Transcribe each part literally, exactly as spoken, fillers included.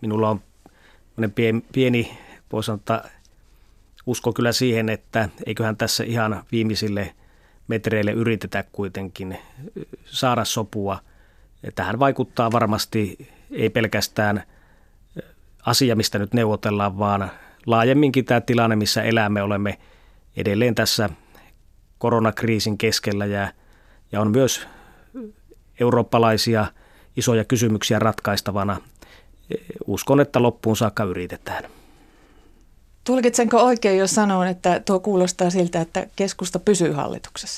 minulla on pieni, pieni voisi sanoa, usko kyllä siihen, että eiköhän tässä ihan viimeisille metreille yritetä kuitenkin saada sopua. Tähän vaikuttaa varmasti ei pelkästään asia, mistä nyt neuvotellaan, vaan laajemminkin tämä tilanne, missä elämme, olemme edelleen tässä koronakriisin keskellä ja, ja on myös eurooppalaisia isoja kysymyksiä ratkaistavana. Uskon, että loppuun saakka yritetään. Tulkitsenko oikein, jos sanon, että tuo kuulostaa siltä, että keskusta pysyy hallituksessa?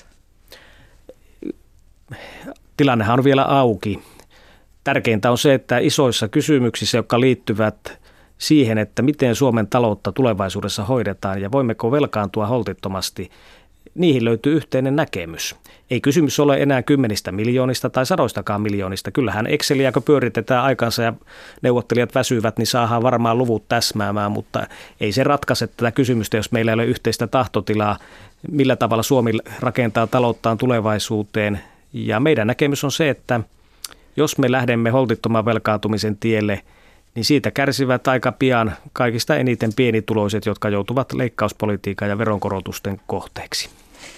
Tilannehan on vielä auki. Tärkeintä on se, että isoissa kysymyksissä, jotka liittyvät siihen, että miten Suomen taloutta tulevaisuudessa hoidetaan ja voimmeko velkaantua holtittomasti, niihin löytyy yhteinen näkemys. Ei kysymys ole enää kymmenistä miljoonista tai sadoistakaan miljoonista. Kyllähän Exceliä, kun pyöritetään aikansa ja neuvottelijat väsyvät, niin saadaan varmaan luvut täsmäämään, mutta ei se ratkaise tätä kysymystä, jos meillä ei ole yhteistä tahtotilaa, millä tavalla Suomi rakentaa talouttaan tulevaisuuteen. Ja meidän näkemys on se, että jos me lähdemme holtittoman velkaantumisen tielle, niin siitä kärsivät aika pian kaikista eniten pienituloiset, jotka joutuvat leikkauspolitiikan ja veronkorotusten kohteeksi.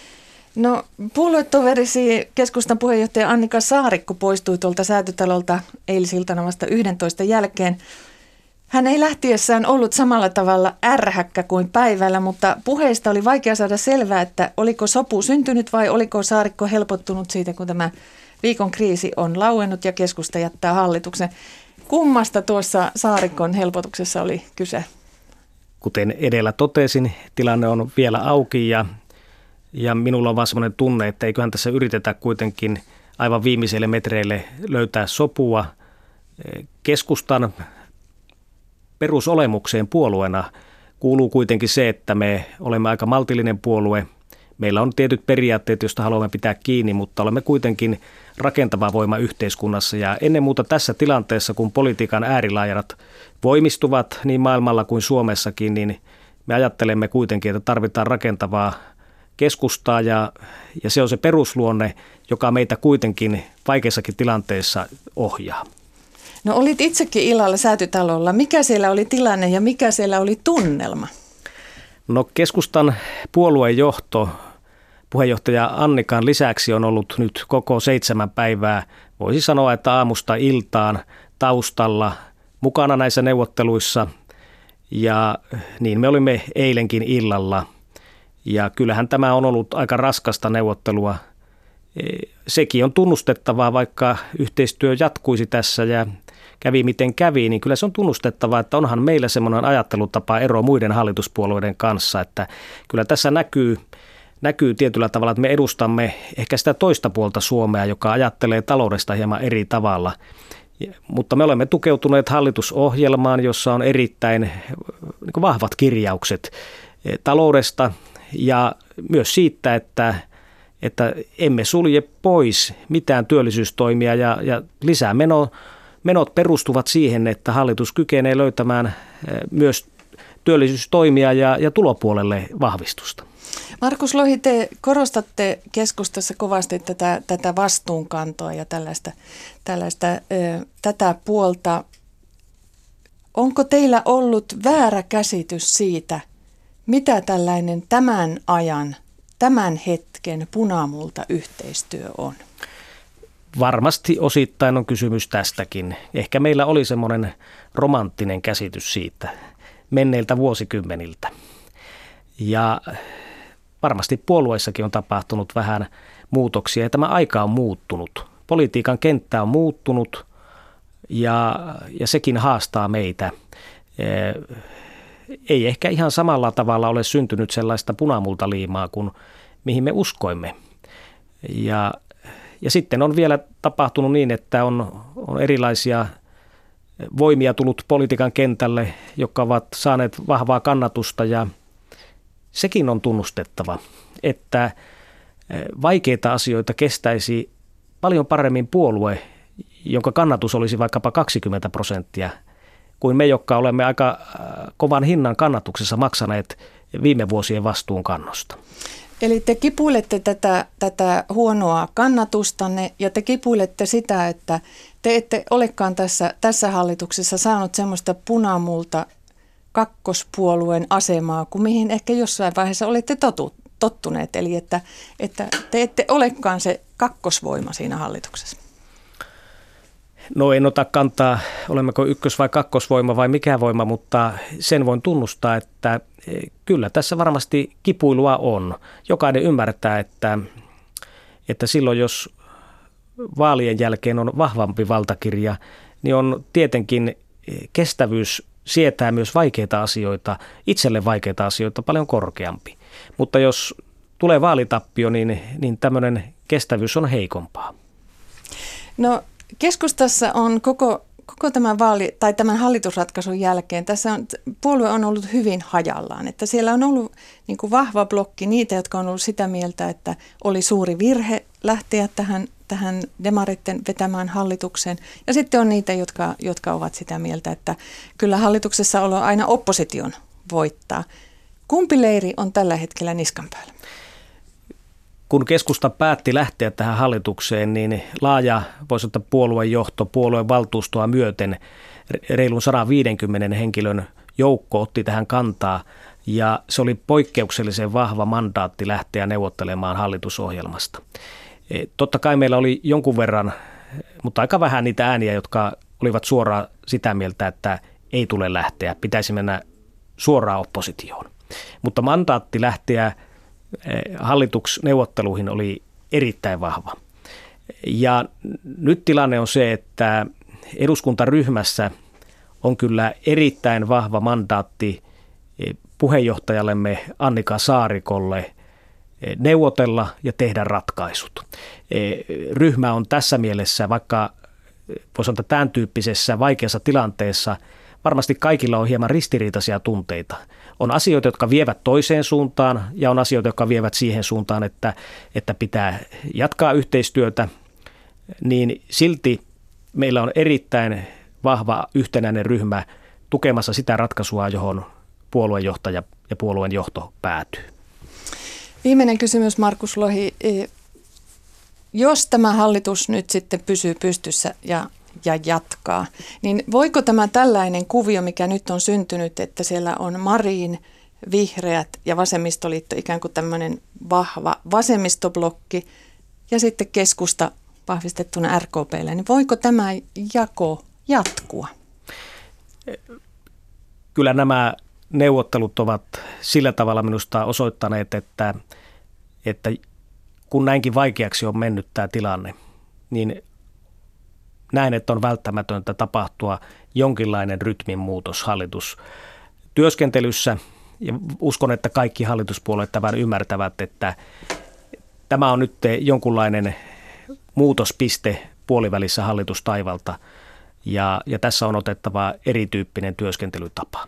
No, puoluetoverisi keskustan puheenjohtaja Annika Saarikko poistui tuolta Säätytalolta eilisiltana vasta yhdentoista jälkeen. Hän ei lähtiessään ollut samalla tavalla ärhäkkä kuin päivällä, mutta puheista oli vaikea saada selvää, että oliko sopu syntynyt vai oliko Saarikko helpottunut siitä, kun tämä viikon kriisi on lauennut ja keskusta jättää hallituksen. Kummasta tuossa Saarikon helpotuksessa oli kyse? Kuten edellä totesin, tilanne on vielä auki ja, ja minulla on vaan sellainen tunne, että eiköhän tässä yritetä kuitenkin aivan viimeiselle metreille löytää sopua. Keskustan perusolemukseen puolueena kuuluu kuitenkin se, että me olemme aika maltillinen puolue. Meillä on tietyt periaatteet, joista haluamme pitää kiinni, mutta olemme kuitenkin rakentava voima yhteiskunnassa. Ja ennen muuta tässä tilanteessa, kun politiikan äärilaidat voimistuvat niin maailmalla kuin Suomessakin, niin me ajattelemme kuitenkin, että tarvitaan rakentavaa keskustaa. Ja, ja se on se perusluonne, joka meitä kuitenkin vaikeissakin tilanteissa ohjaa. No olit itsekin illalla Säätytalolla. Mikä siellä oli tilanne ja mikä siellä oli tunnelma? No keskustan puoluejohto, puheenjohtaja Annikan lisäksi on ollut nyt koko seitsemän päivää, voisi sanoa, että aamusta iltaan taustalla mukana näissä neuvotteluissa. Ja niin me olimme eilenkin illalla. Ja kyllähän tämä on ollut aika raskasta neuvottelua. Sekin on tunnustettavaa, vaikka yhteistyö jatkuisi tässä ja kävi miten kävi, niin kyllä se on tunnustettavaa, että onhan meillä semmoinen ajattelutapa ero muiden hallituspuolueiden kanssa, että kyllä tässä näkyy, näkyy tietyllä tavalla, että me edustamme ehkä sitä toista puolta Suomea, joka ajattelee taloudesta hieman eri tavalla, mutta me olemme tukeutuneet hallitusohjelmaan, jossa on erittäin niin kuin vahvat kirjaukset taloudesta ja myös siitä, että että emme sulje pois mitään työllisyystoimia ja, ja lisää meno, menot perustuvat siihen, että hallitus kykenee löytämään myös työllisyystoimia ja, ja tulopuolelle vahvistusta. Markus Lohi, te korostatte keskustassa kovasti tätä, tätä vastuunkantoa ja tällaista, tällaista, ö, tätä puolta. Onko teillä ollut väärä käsitys siitä, mitä tällainen tämän ajan, tämän hetken punamulta-yhteistyö on? Varmasti osittain on kysymys tästäkin. Ehkä meillä oli semmoinen romanttinen käsitys siitä menneiltä vuosikymmeniltä. Ja varmasti puolueissakin on tapahtunut vähän muutoksia ja tämä aika on muuttunut. Politiikan kenttä on muuttunut ja, ja sekin haastaa meitä. Ei ehkä ihan samalla tavalla ole syntynyt sellaista punamultaliimaa kuin mihin me uskoimme. Ja, ja sitten on vielä tapahtunut niin, että on, on erilaisia voimia tullut politiikan kentälle, jotka ovat saaneet vahvaa kannatusta ja sekin on tunnustettava, että vaikeita asioita kestäisi paljon paremmin puolue, jonka kannatus olisi vaikkapa kaksikymmentä prosenttia, kuin me, jotka olemme aika kovan hinnan kannatuksessa maksaneet viime vuosien vastuunkannosta. Eli te kipuilette tätä, tätä huonoa kannatustanne ja te kipuilette sitä, että te ette olekaan tässä, tässä hallituksessa saanut semmoista punamulta kakkospuolueen asemaa, kuin mihin ehkä jossain vaiheessa olette totu, tottuneet. Eli että, että te ette olekaan se kakkosvoima siinä hallituksessa. No en ota kantaa, olemmeko ykkös- vai kakkosvoima vai mikä voima, mutta sen voin tunnustaa, että kyllä tässä varmasti kipuilua on. Jokainen ymmärtää, että, että silloin jos vaalien jälkeen on vahvampi valtakirja, niin on tietenkin kestävyys sietää myös vaikeita asioita, itselle vaikeita asioita paljon korkeampi. Mutta jos tulee vaalitappio, niin, niin tämmöinen kestävyys on heikompaa. No keskustassa on koko, koko tämän, vaali, tai tämän hallitusratkaisun jälkeen, tässä on, puolue on ollut hyvin hajallaan. Että siellä on ollut niin kuin vahva blokki niitä, jotka on ollut sitä mieltä, että oli suuri virhe lähteä tähän, tähän demaritten vetämään hallitukseen. Ja sitten on niitä, jotka, jotka ovat sitä mieltä, että kyllä hallituksessa olo aina opposition voittaa. Kumpi leiri on tällä hetkellä niskan päällä? Kun keskusta päätti lähteä tähän hallitukseen, niin laaja, voisi sanoa puoluejohto, puolueen valtuustoa myöten reilun sata viisikymmentä henkilön joukko otti tähän kantaa ja se oli poikkeuksellisen vahva mandaatti lähteä neuvottelemaan hallitusohjelmasta. Totta kai meillä oli jonkun verran, mutta aika vähän niitä ääniä, jotka olivat suoraan sitä mieltä, että ei tule lähteä, pitäisi mennä suoraan oppositioon. Mutta mandaatti lähteä hallitusneuvotteluihin oli erittäin vahva. Ja nyt tilanne on se, että eduskuntaryhmässä on kyllä erittäin vahva mandaatti puheenjohtajallemme Annika Saarikolle neuvotella ja tehdä ratkaisut. Ryhmä on tässä mielessä, vaikka voisi sanoa tämän tyyppisessä vaikeassa tilanteessa, varmasti kaikilla on hieman ristiriitaisia tunteita. On asioita, jotka vievät toiseen suuntaan ja on asioita, jotka vievät siihen suuntaan, että, että pitää jatkaa yhteistyötä, niin silti meillä on erittäin vahva yhtenäinen ryhmä tukemassa sitä ratkaisua, johon puoluejohtaja ja puolueen johto päätyy. Viimeinen kysymys, Markus Lohi. Jos tämä hallitus nyt sitten pysyy pystyssä ja ja jatkaa, niin voiko tämä tällainen kuvio, mikä nyt on syntynyt, että siellä on Marin, Vihreät ja Vasemmistoliitto ikään kuin tämmöinen vahva vasemmistoblokki ja sitten keskusta vahvistettuna R K P:lle, niin voiko tämä jako jatkua? Kyllä nämä neuvottelut ovat sillä tavalla minusta osoittaneet, että, että kun näinkin vaikeaksi on mennyt tämä tilanne, niin näin, että on välttämätöntä tapahtua jonkinlainen rytmin muutos hallitustyöskentelyssä ja uskon, että kaikki hallituspuolueet tämän ymmärtävät, että tämä on nyt jonkunlainen muutospiste puolivälissä hallitustaivalta ja, ja tässä on otettava erityyppinen työskentelytapa.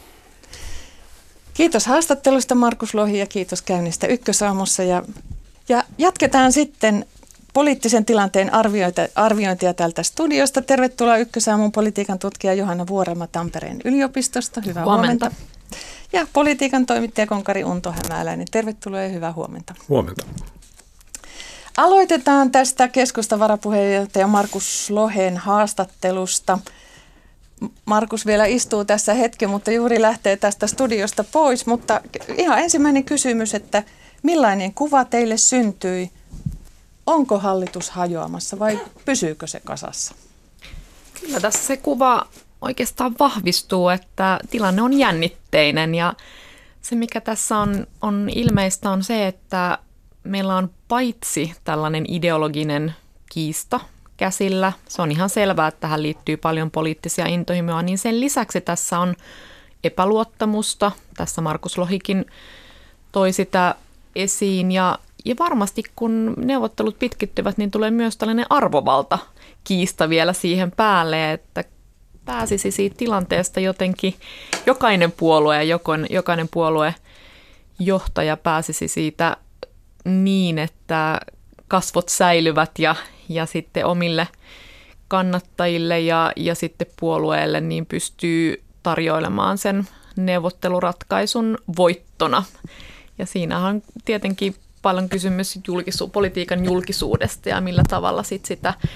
Kiitos haastattelusta Markus Lohi ja kiitos käynnistä Ykkösaamussa ja, ja jatketaan sitten poliittisen tilanteen arviointia, arviointia tältä studiosta. Tervetuloa Ykkösaamun politiikan tutkija Johanna Vuorelma Tampereen yliopistosta. Hyvää huomenta. huomenta. Ja politiikan toimittaja Konkari Unto Hämäläinen. Tervetuloa ja hyvää huomenta. Huomenta. Aloitetaan tästä keskustan varapuheenjohtaja Markus Lohen haastattelusta. Markus vielä istuu tässä hetken, mutta juuri lähtee tästä studiosta pois. Mutta ihan ensimmäinen kysymys, että millainen kuva teille syntyi? Onko hallitus hajoamassa vai pysyykö se kasassa? Kyllä tässä se kuva oikeastaan vahvistuu, että tilanne on jännitteinen ja se mikä tässä on, on ilmeistä on se, että meillä on paitsi tällainen ideologinen kiista käsillä, se on ihan selvää, että tähän liittyy paljon poliittisia intohimoja, niin sen lisäksi tässä on epäluottamusta. Tässä Markus Lohikin toi sitä esiin ja Ja varmasti kun neuvottelut pitkittyvät, niin tulee myös tällainen arvovalta kiista vielä siihen päälle, että pääsisi siitä tilanteesta jotenkin jokainen puolue ja jokainen puoluejohtaja pääsisi siitä niin, että kasvot säilyvät ja, ja sitten omille kannattajille ja, ja sitten puolueelle niin pystyy tarjoilemaan sen neuvotteluratkaisun voittona. Ja siinähän on tietenkin paljon kysymys julkisu- politiikan julkisuudesta ja millä tavalla sit sitä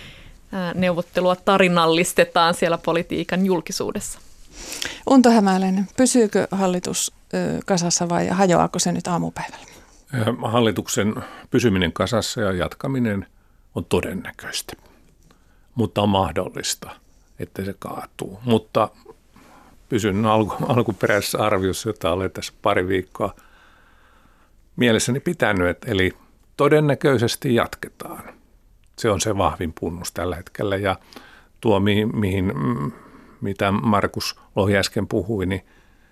neuvottelua tarinallistetaan siellä politiikan julkisuudessa. Unto Hämäläinen, pysyykö hallitus kasassa vai hajoaako se nyt aamupäivällä? Hallituksen pysyminen kasassa ja jatkaminen on todennäköistä, mutta on mahdollista, että se kaatuu. Mutta pysyn alku, alkuperäisessä arviossa, jota olen tässä pari viikkoa mielessäni pitänyt, eli todennäköisesti jatketaan. Se on se vahvin punnus tällä hetkellä ja tuo, mihin, mihin mitä Markus Lohi äsken puhui, niin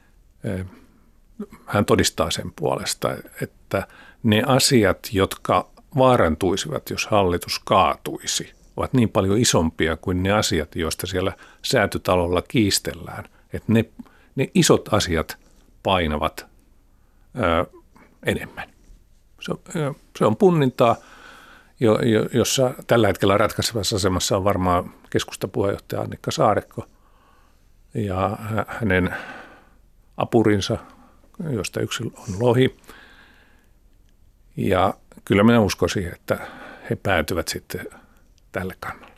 hän todistaa sen puolesta, että ne asiat, jotka vaarantuisivat, jos hallitus kaatuisi, ovat niin paljon isompia kuin ne asiat, joista siellä Säätytalolla kiistellään. Että ne, ne isot asiat painavat ö, enemmän. Se, ö, se on punnintaa, jo, jo, jossa tällä hetkellä ratkaisevassa asemassa on varmaan keskustapuheenjohtaja Annika Saarikko ja hänen apurinsa, josta yksi on Lohi. Ja kyllä minä uskon siihen, että he päätyvät sitten tälle kannalle.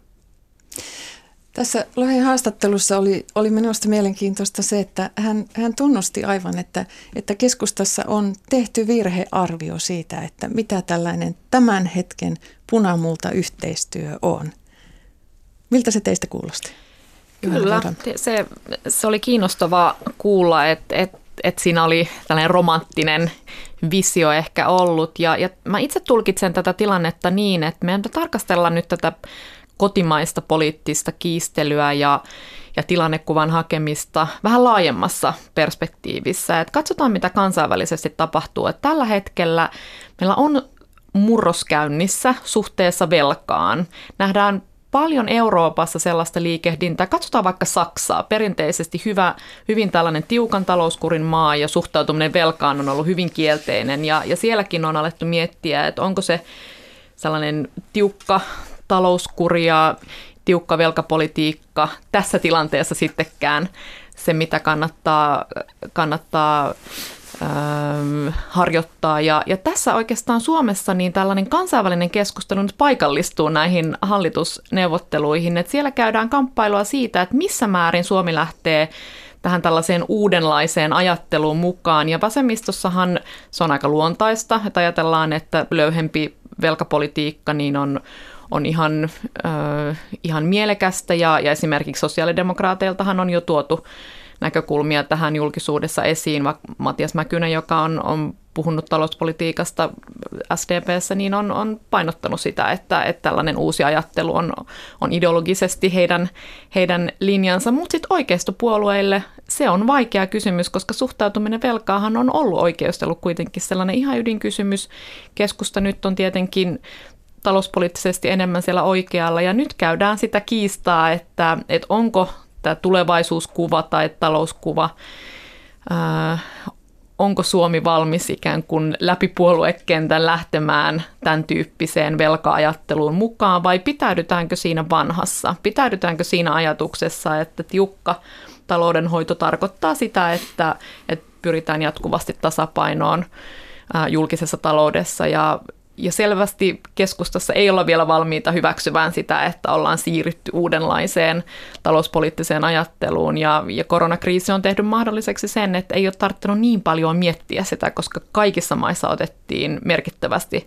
Tässä Lohen haastattelussa oli, oli minusta mielenkiintoista se, että hän, hän tunnusti aivan, että, että keskustassa on tehty virhearvio siitä, että mitä tällainen tämän hetken punamulta yhteistyö on. Miltä se teistä kuulosti? Kyllä, se, se oli kiinnostavaa kuulla, että, että, että siinä oli tällainen romanttinen visio ehkä ollut. Ja, ja mä itse tulkitsen tätä tilannetta niin, että meidän tarkastellaan nyt tätä kotimaista poliittista kiistelyä ja, ja tilannekuvan hakemista vähän laajemmassa perspektiivissä. Että katsotaan, mitä kansainvälisesti tapahtuu. Että tällä hetkellä meillä on murros käynnissä suhteessa velkaan. Nähdään paljon Euroopassa sellaista liikehdintää. Katsotaan vaikka Saksaa. Perinteisesti hyvä, hyvin tällainen tiukan talouskurin maa ja suhtautuminen velkaan on ollut hyvin kielteinen. Ja, ja sielläkin on alettu miettiä, että onko se sellainen tiukka talouskuri ja tiukka velkapolitiikka tässä tilanteessa sittenkään se, mitä kannattaa, kannattaa ähm, harjoittaa. Ja, ja tässä oikeastaan Suomessa niin tällainen kansainvälinen keskustelu nyt paikallistuu näihin hallitusneuvotteluihin. Että siellä käydään kamppailua siitä, että missä määrin Suomi lähtee tähän tällaiseen uudenlaiseen ajatteluun mukaan. Ja vasemmistossahan se on aika luontaista, että ajatellaan, että löyhempi velkapolitiikka niin on on ihan, äh, ihan mielekästä ja, ja esimerkiksi sosiaalidemokraateiltahan on jo tuotu näkökulmia tähän julkisuudessa esiin. Matias Mäkynen, joka on, on puhunut talouspolitiikasta S D P:ssä, niin on, on painottanut sitä, että, että tällainen uusi ajattelu on, on ideologisesti heidän, heidän linjansa. Mutta sitten oikeistopuolueille se on vaikea kysymys, koska suhtautuminen velkaahan on ollut oikeustelu kuitenkin sellainen ihan ydinkysymys. Keskusta nyt on tietenkin talouspoliittisesti enemmän siellä oikealla ja nyt käydään sitä kiistaa, että, että onko tämä tulevaisuuskuva tai talouskuva, ää, onko Suomi valmis ikään kuin läpi puoluekentän lähtemään tämän tyyppiseen velka-ajatteluun mukaan vai pitäydytäänkö siinä vanhassa? Pitäydytäänkö siinä ajatuksessa, että tiukka taloudenhoito tarkoittaa sitä, että, että pyritään jatkuvasti tasapainoon ää, julkisessa taloudessa ja Ja selvästi keskustassa ei olla vielä valmiita hyväksymään sitä, että ollaan siirrytty uudenlaiseen talouspoliittiseen ajatteluun. Ja, ja koronakriisi on tehnyt mahdolliseksi sen, että ei ole tarvinnut niin paljon miettiä sitä, koska kaikissa maissa otettiin merkittävästi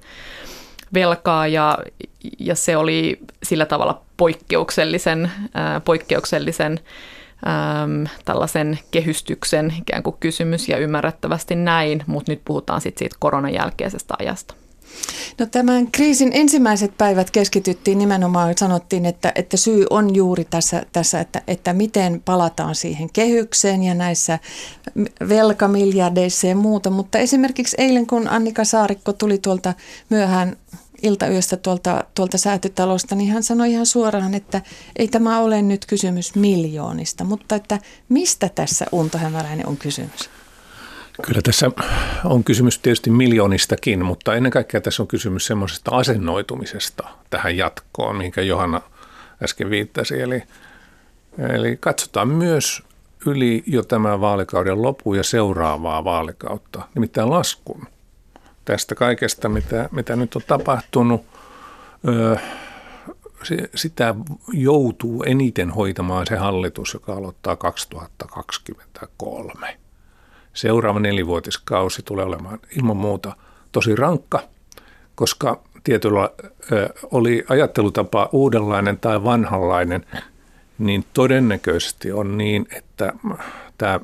velkaa ja, ja se oli sillä tavalla poikkeuksellisen, ää, poikkeuksellisen äm, tällaisen kehystyksen ikään kuin kysymys ja ymmärrettävästi näin, mutta nyt puhutaan sitten siitä koronan jälkeisestä ajasta. No tämän kriisin ensimmäiset päivät keskityttiin nimenomaan, sanottiin, että, että syy on juuri tässä, tässä että, että miten palataan siihen kehykseen ja näissä velkamiljardeissa ja muuta. Mutta esimerkiksi eilen, kun Annika Saarikko tuli tuolta myöhään iltayöstä tuolta, tuolta Säätytalosta, niin hän sanoi ihan suoraan, että ei tämä ole nyt kysymys miljoonista, mutta että mistä tässä Unto Hämäläinen on kysymys? Kyllä tässä on kysymys tietysti miljoonistakin, mutta ennen kaikkea tässä on kysymys semmoisesta asennoitumisesta tähän jatkoon, mihinkä Johanna äsken viittasi. Eli, eli katsotaan myös yli jo tämän vaalikauden lopun ja seuraavaa vaalikautta, nimittäin laskun tästä kaikesta, mitä, mitä nyt on tapahtunut. Öö, sitä joutuu eniten hoitamaan se hallitus, joka aloittaa kaksituhattakaksikymmentäkolme. Seuraava nelivuotiskausi tulee olemaan ilman muuta tosi rankka, koska tietyllä oli ajattelutapa uudenlainen tai vanhanlainen, niin todennäköisesti on niin, että tämä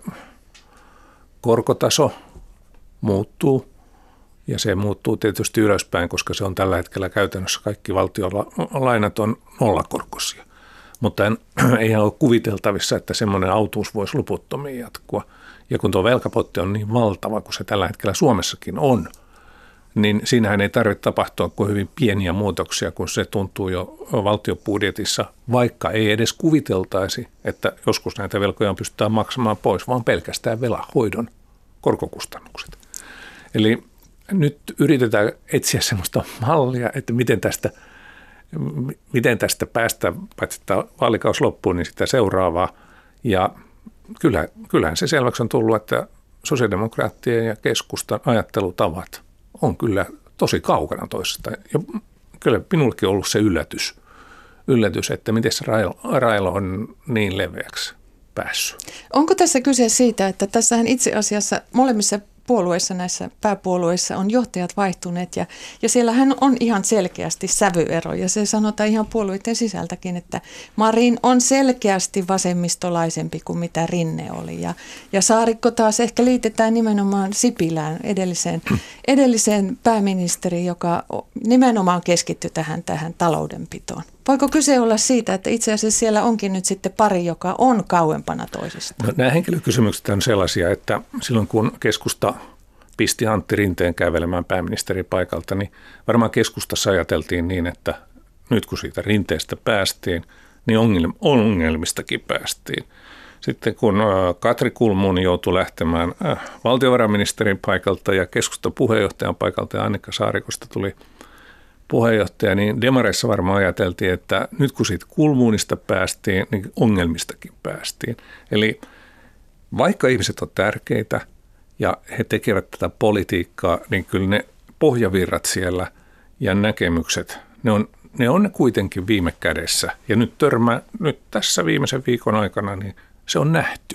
korkotaso muuttuu ja se muuttuu tietysti ylöspäin, koska se on tällä hetkellä käytännössä kaikki valtiolainat on nollakorkoisia. Mutta en, eihän ole kuviteltavissa, että semmoinen autuus voisi loputtomiin jatkua. Ja kun tuo velkapotti on niin valtava kuin se tällä hetkellä Suomessakin on, niin siinähän ei tarvitse tapahtua kuin hyvin pieniä muutoksia, kun se tuntuu jo valtiobudjetissa, vaikka ei edes kuviteltaisi, että joskus näitä velkoja pystytään maksamaan pois, vaan pelkästään velanhoidon korkokustannukset. Eli nyt yritetään etsiä sellaista mallia, että miten tästä, miten tästä päästään, paitsi että vaalikaus loppuu, niin sitä seuraavaa. Ja kyllä, kyllähän se selväksi on tullut, että sosiaalidemokraattien ja keskustan ajattelutavat on kyllä tosi kaukana toisesta. Ja kyllä minullekin on ollut se yllätys, yllätys että miten se railo on niin leveäksi päässyt. Onko tässä kyse siitä, että tässähän itse asiassa molemmissa puolueissa, näissä pääpuolueissa on johtajat vaihtuneet ja, ja siellähän on ihan selkeästi sävyero ja se sanotaan ihan puolueiden sisältäkin, että Marin on selkeästi vasemmistolaisempi kuin mitä Rinne oli ja, ja Saarikko taas ehkä liitetään nimenomaan Sipilään edelliseen, edelliseen pääministeriin, joka nimenomaan keskittyi tähän, tähän taloudenpitoon. Voiko kyse olla siitä, että itse asiassa siellä onkin nyt sitten pari, joka on kauempana toisistaan? No, nämä henkilökysymykset on sellaisia, että silloin kun keskusta pisti Antti Rinteen kävelemään pääministerin paikalta, niin varmaan keskustassa ajateltiin niin, että nyt kun siitä Rinteestä päästiin, niin ongelmistakin päästiin. Sitten kun Katri Kulmuni joutui lähtemään valtiovarainministerin paikalta ja keskustan puheenjohtajan paikalta ja Annika Saarikosta tuli puheenjohtaja, niin demareissa varmaan ajateltiin, että nyt kun siitä Kulmuunista päästiin, niin ongelmistakin päästiin. Eli vaikka ihmiset on tärkeitä ja he tekevät tätä politiikkaa, niin kyllä ne pohjavirrat siellä ja näkemykset, ne on ne, on ne kuitenkin viime kädessä. Ja nyt törmää, nyt tässä viimeisen viikon aikana, niin se on nähty.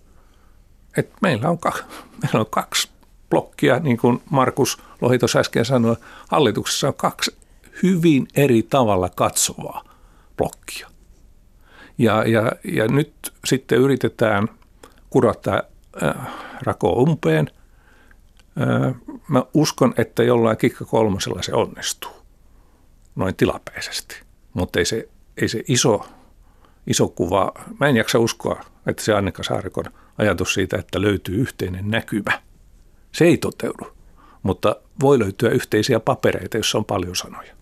Et meillä, on, meillä on kaksi blokkia, niin kuin Markus Lohi tuossa äsken sanoi, hallituksessa on kaksi hyvin eri tavalla katsovaa blokkia. Ja, ja, ja nyt sitten yritetään kurottaa äh, rakoa umpeen. Äh, mä uskon, että jollain kikka kolmosella se onnistuu, noin tilapäisesti. Mutta ei se, ei se iso, iso kuva, mä en jaksa uskoa, että se Annika Saarikon ajatus siitä, että löytyy yhteinen näkymä, se ei toteudu. Mutta voi löytyä yhteisiä papereita, joissa on paljon sanoja.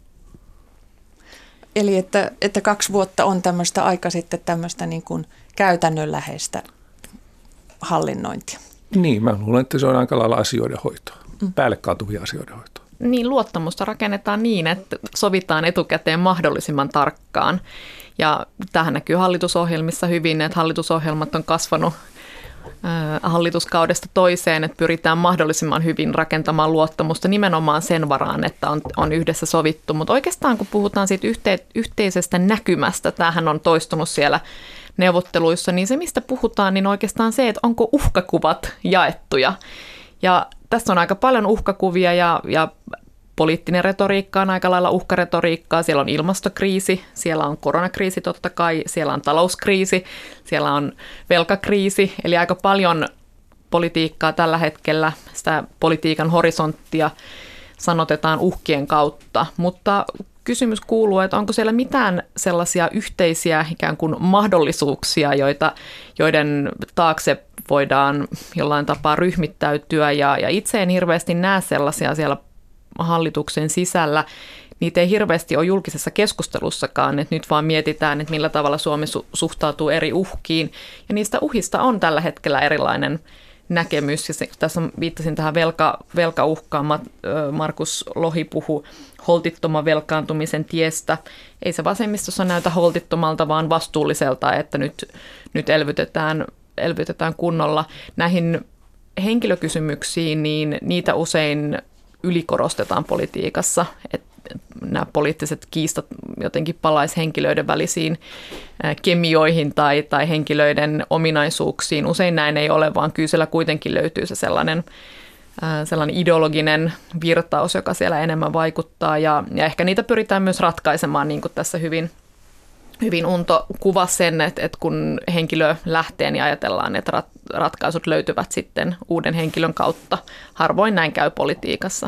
Eli että, että kaksi vuotta on tämmöistä aika sitten tämmöistä niin kuin käytännönläheistä hallinnointia. Niin, mä luulen, että se on aika lailla asioiden hoitoa, mm. päälle kaatuvia asioiden hoitoa. Niin, luottamusta rakennetaan niin, että sovitaan etukäteen mahdollisimman tarkkaan. Ja tähän näkyy hallitusohjelmissa hyvin, että hallitusohjelmat on kasvanut hallituskaudesta toiseen, että pyritään mahdollisimman hyvin rakentamaan luottamusta nimenomaan sen varaan, että on, on yhdessä sovittu. Mutta oikeastaan kun puhutaan siitä yhte, yhteisestä näkymästä, tämähän on toistunut siellä neuvotteluissa, niin se mistä puhutaan, niin oikeastaan se, että onko uhkakuvat jaettuja. Ja tässä on aika paljon uhkakuvia ja, ja poliittinen retoriikka on aika lailla uhkaretoriikkaa. Siellä on ilmastokriisi, siellä on koronakriisi totta kai, siellä on talouskriisi, siellä on velkakriisi. Eli aika paljon politiikkaa tällä hetkellä, sitä politiikan horisonttia sanotetaan uhkien kautta. Mutta kysymys kuuluu, että onko siellä mitään sellaisia yhteisiä ikään kuin mahdollisuuksia, joita, joiden taakse voidaan jollain tapaa ryhmittäytyä. Ja, ja itse en hirveästi näe sellaisia siellä hallituksen sisällä. Niitä ei hirveästi ole julkisessa keskustelussakaan, että nyt vaan mietitään, että millä tavalla Suomi su- suhtautuu eri uhkiin. Ja niistä uhista on tällä hetkellä erilainen näkemys. Ja se, tässä viittasin tähän velka, velkauhkaan. Markus Lohi puhui holtittoman velkaantumisen tiestä. Ei se vasemmistossa näytä holtittomalta, vaan vastuulliselta, että nyt, nyt elvytetään, elvytetään kunnolla. Näihin henkilökysymyksiin, niin niitä usein ylikorostetaan politiikassa. Et nämä poliittiset kiistat jotenkin palaisi henkilöiden välisiin kemioihin tai, tai henkilöiden ominaisuuksiin. Usein näin ei ole, vaan kyllä siellä kuitenkin löytyy se sellainen, sellainen ideologinen virtaus, joka siellä enemmän vaikuttaa. Ja, ja ehkä niitä pyritään myös ratkaisemaan, niin kuin tässä hyvin, hyvin Unto kuvasi sen, että, että kun henkilö lähtee, niin ajatellaan, että rat, ratkaisut löytyvät sitten uuden henkilön kautta. Harvoin näin käy politiikassa.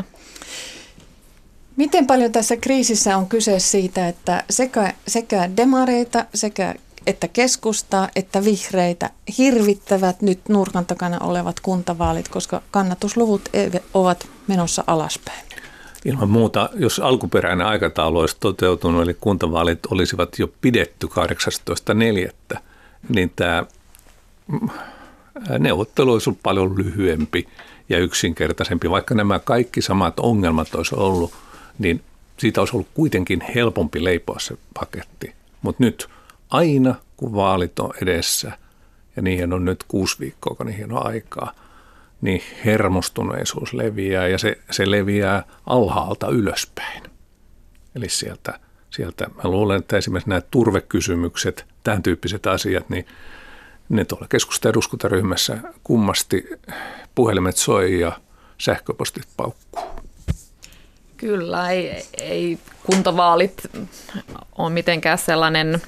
Miten paljon tässä kriisissä on kyse siitä, että sekä, sekä demareita, sekä että keskustaa, että vihreitä hirvittävät nyt nurkan takana olevat kuntavaalit, koska kannatusluvut ovat menossa alaspäin? Ilman muuta, jos alkuperäinen aikataulu olisi toteutunut, eli kuntavaalit olisivat jo pidetty kahdeksastoista neljättä, niin tämä neuvottelu olisi ollut paljon lyhyempi ja yksinkertaisempi. Vaikka nämä kaikki samat ongelmat olisi ollut, niin siitä olisi ollut kuitenkin helpompi leipoa se paketti. Mutta nyt aina, kun vaalit on edessä, ja niihin on nyt kuusi viikkoa, kun niihin on aikaa, niin hermostuneisuus leviää, ja se, se leviää alhaalta ylöspäin. Eli sieltä, sieltä, mä luulen, että esimerkiksi nämä turvekysymykset, tämän tyyppiset asiat, niin ne tuolla keskustan eduskuntaryhmässä kummasti puhelimet soi ja sähköpostit paukkuu. Kyllä, ei, ei kuntavaalit ole mitenkään sellainen,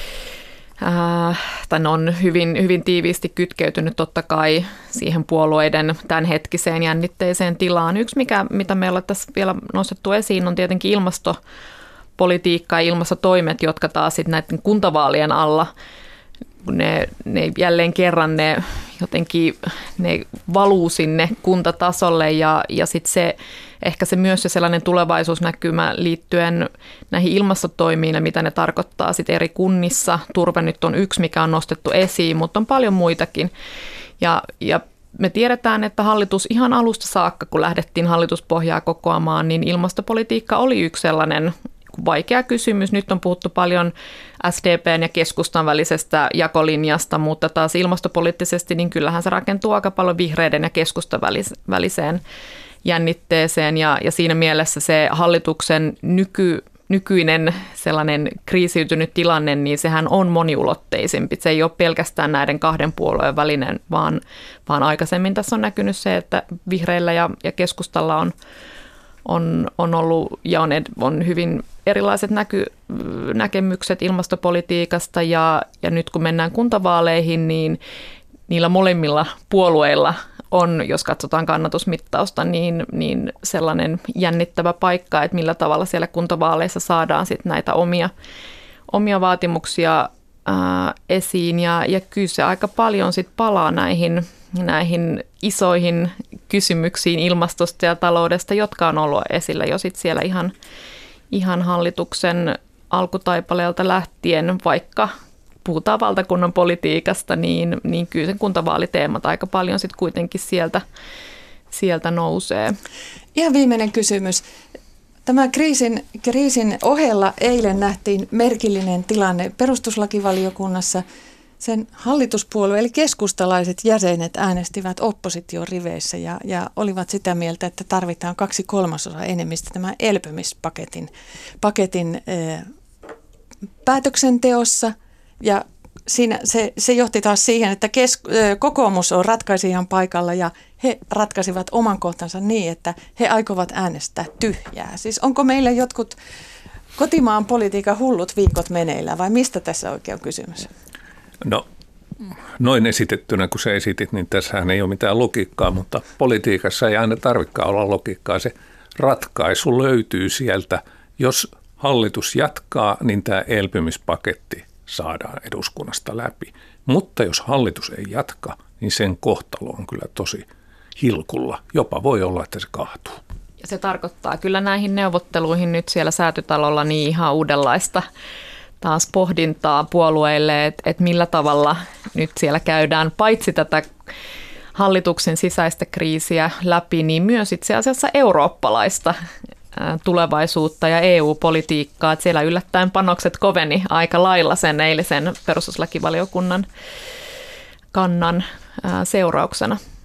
äh, tai ne on hyvin, hyvin tiiviisti kytkeytynyt totta kai siihen puolueiden tämänhetkiseen jännitteiseen tilaan. Yksi, mikä, mitä meillä on tässä vielä nostettu esiin, on tietenkin ilmastopolitiikka ja ilmastotoimet, jotka taas sitten näiden kuntavaalien alla, ne, ne jälleen kerran ne jotenkin ne valuu sinne kuntatasolle ja, ja sitten se ehkä se myös se sellainen tulevaisuusnäkymä liittyen näihin ilmastotoimiin ja mitä ne tarkoittaa sitten eri kunnissa. Turve nyt on yksi, mikä on nostettu esiin, mutta on paljon muitakin. Ja, ja me tiedetään, että hallitus ihan alusta saakka, kun lähdettiin hallituspohjaa kokoamaan, niin ilmastopolitiikka oli yksi sellainen vaikea kysymys. Nyt on puhuttu paljon S D P:n ja keskustan välisestä jakolinjasta, mutta taas ilmastopoliittisesti, niin kyllähän se rakentuu aika paljon vihreiden ja keskustan väliseen jännitteeseen. Ja, ja siinä mielessä se hallituksen nyky, nykyinen sellainen kriisiytynyt tilanne, niin sehän on moniulotteisempi. Se ei ole pelkästään näiden kahden puolueen välinen, vaan, vaan aikaisemmin tässä on näkynyt se, että vihreillä ja, ja keskustalla on On, on ollut ja on, on hyvin erilaiset näky, näkemykset ilmastopolitiikasta ja, ja nyt kun mennään kuntavaaleihin, niin niillä molemmilla puolueilla on, jos katsotaan kannatusmittausta, niin, niin sellainen jännittävä paikka, että millä tavalla siellä kuntavaaleissa saadaan sit näitä omia, omia vaatimuksia ää, esiin ja, ja kyllä se aika paljon sit palaa näihin näihin isoihin kysymyksiin ilmastosta ja taloudesta, jotka on ollut esillä jo sit siellä ihan, ihan hallituksen alkutaipaleelta lähtien, vaikka puhutaan valtakunnan politiikasta, niin, niin kyllä sen kuntavaaliteemat aika paljon sit kuitenkin sieltä, sieltä nousee. Ihan viimeinen kysymys. Tämän kriisin, kriisin ohella eilen nähtiin merkillinen tilanne perustuslakivaliokunnassa. Sen hallituspuolue eli keskustalaiset jäsenet äänestivät opposition riveissä ja, ja olivat sitä mieltä, että tarvitaan kaksi kolmasosa enemmistö tämän elpymispaketin paketin, ää, päätöksenteossa. Ja siinä se, se johti taas siihen, että kes, ää, kokoomus on ratkaisijan paikalla ja he ratkaisivat oman kohtansa niin, että he aikovat äänestää tyhjää. Siis onko meillä jotkut kotimaan politiikan hullut viikot meneillään vai mistä tässä oikein on kysymys? No noin esitettynä, kun sä esitit, niin tässähän ei ole mitään logiikkaa, mutta politiikassa ei aina tarvitsekaan olla logiikkaa. Se ratkaisu löytyy sieltä. Jos hallitus jatkaa, niin tämä elpymispaketti saadaan eduskunnasta läpi. Mutta jos hallitus ei jatka, niin sen kohtalo on kyllä tosi hilkulla. Jopa voi olla, että se kaatuu. Ja se tarkoittaa kyllä näihin neuvotteluihin nyt siellä Säätytalolla niin ihan uudenlaista taas pohdintaa puolueille, että, että millä tavalla nyt siellä käydään paitsi tätä hallituksen sisäistä kriisiä läpi, niin myös itse asiassa eurooppalaista tulevaisuutta ja E U-politiikkaa. Että siellä yllättäen panokset koveni aika lailla sen eilisen perustuslakivaliokunnan kannan seurauksena.